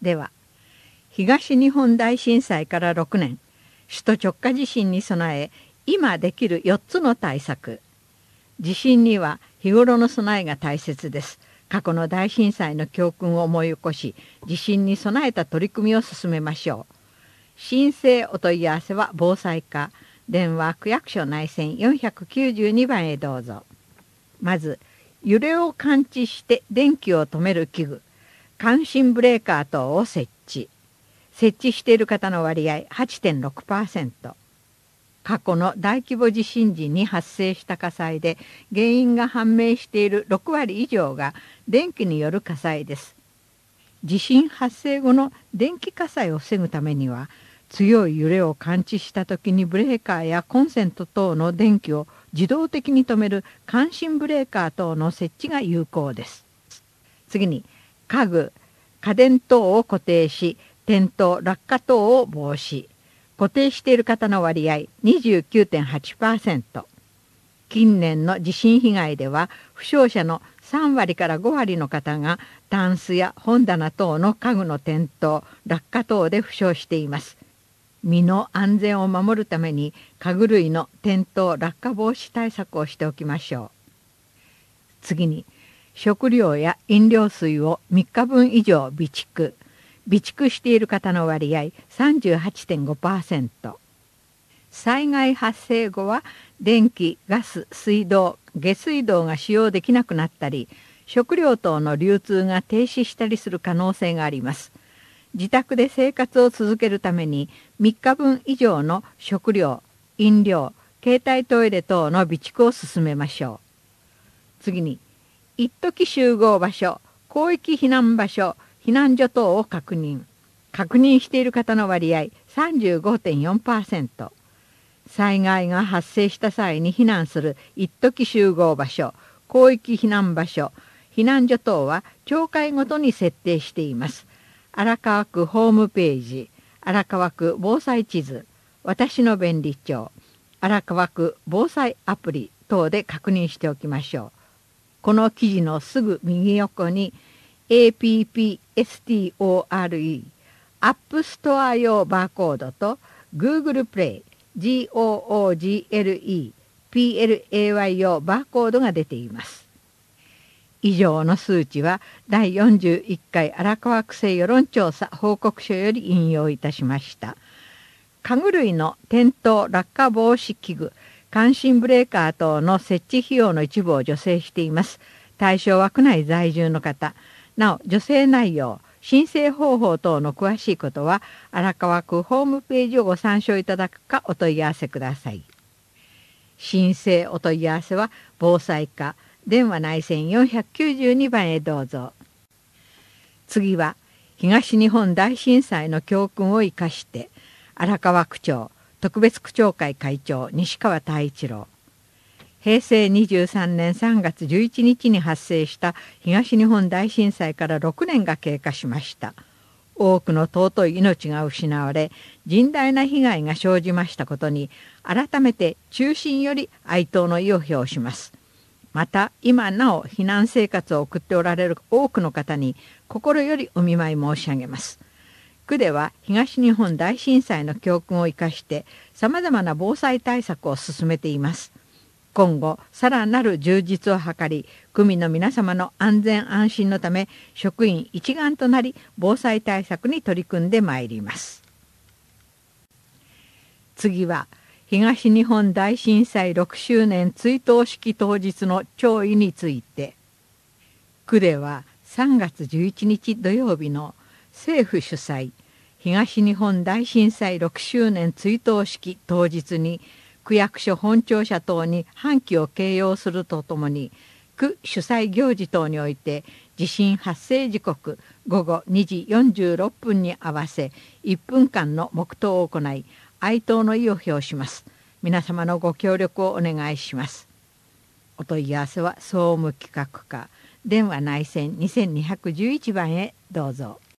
では、東日本大震災から6年、首都直下地震に備え、今できる4つの対策。地震には日頃の備えが大切です。過去の大震災の教訓を思い起こし、地震に備えた取り組みを進めましょう。申請お問い合わせは防災課、電話区役所内線492番へどうぞ。まず、揺れを感知して電気を止める器具、感震ブレーカー等を設置。設置している方の割合 8.6%。過去の大規模地震時に発生した火災で原因が判明している6割以上が電気による火災です。地震発生後の電気火災を防ぐためには、強い揺れを感知した時にブレーカーやコンセント等の電気を自動的に止める感震ブレーカー等の設置が有効です。次に、家具、家電等を固定し、転倒・落下等を防止。固定している方の割合 29.8%。近年の地震被害では負傷者の3割から5割の方がタンスや本棚等の家具の転倒・落下等で負傷しています。身の安全を守るために家具類の転倒・落下防止対策をしておきましょう。次に、食料や飲料水を3日分以上備蓄。備蓄している方の割合 38.5%。災害発生後は電気、ガス、水道、下水道が使用できなくなったり、食料等の流通が停止したりする可能性があります。自宅で生活を続けるために3日分以上の食料、飲料、携帯トイレ等の備蓄を進めましょう。次に、一時集合場所、広域避難場所、避難所等を確認。確認している方の割合 35.4%。災害が発生した際に避難する一時集合場所、広域避難場所、避難所等は町会ごとに設定しています。荒川区ホームページ、荒川区防災地図、私の便利帳、荒川区防災アプリ等で確認しておきましょう。この記事のすぐ右横にAPPSTORE、アップストア用バーコードと Google Play、GOOGLE、PLAY 用バーコードが出ています。以上の数値は第41回荒川区政世論調査報告書より引用いたしました。家具類の転倒・落下防止器具、感震ブレーカー等の設置費用の一部を助成しています。対象は区内在住の方。なお、助成内容、申請方法等の詳しいことは、荒川区ホームページをご参照いただくかお問い合わせください。申請お問い合わせは、防災課、電話内線492番へどうぞ。次は、東日本大震災の教訓を生かして、荒川区長、特別区長会会長、西川太一郎。平成23年3月11日に発生した東日本大震災から6年が経過しました。多くの尊い命が失われ、甚大な被害が生じましたことに、改めて衷心より哀悼の意を表します。また、今なお避難生活を送っておられる多くの方に、心よりお見舞い申し上げます。区では東日本大震災の教訓を生かして、さまざまな防災対策を進めています。今後、さらなる充実を図り、区民の皆様の安全安心のため、職員一丸となり、防災対策に取り組んでまいります。次は、東日本大震災6周年追悼式当日の弔意について、区では3月11日土曜日の政府主催、東日本大震災6周年追悼式当日に、区役所本庁舎等に半旗を掲揚するとともに、区主催行事等において地震発生時刻午後2時46分に合わせ1分間の黙祷を行い、哀悼の意を表します。皆様のご協力をお願いします。お問い合わせは総務企画課、電話内線2211番へどうぞ。